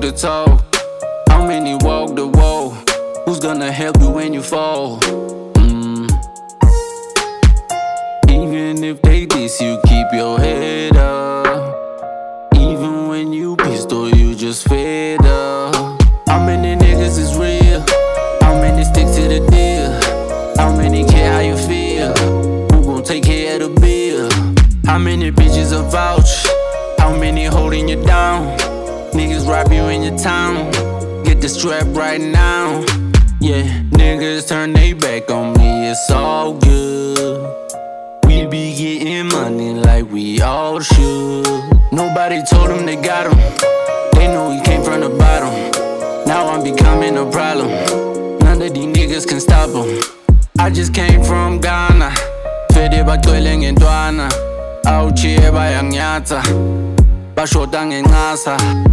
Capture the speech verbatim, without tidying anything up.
the talk? How many walk the walk? Who's gonna help you when you fall? Mm. Even if they diss you, keep your head up. Even when you pissed or you just fed up. How many niggas is real? How many stick to the deal? How many care how you feel? Who gon' take care of the bill? How many bitches are vouch? How many holding you down? Niggas rob you in your town. Get the strap right now. Yeah, niggas turn they back on me, it's all good. We be getting money like we all should. Nobody told them they got him. They know he came from the bottom. Now I'm becoming a problem. None of these niggas can stop him. I just came from Ghana. Fede bagcwele ngendwana. Awuchiye bayangnyatha. Bashoda ngencasa.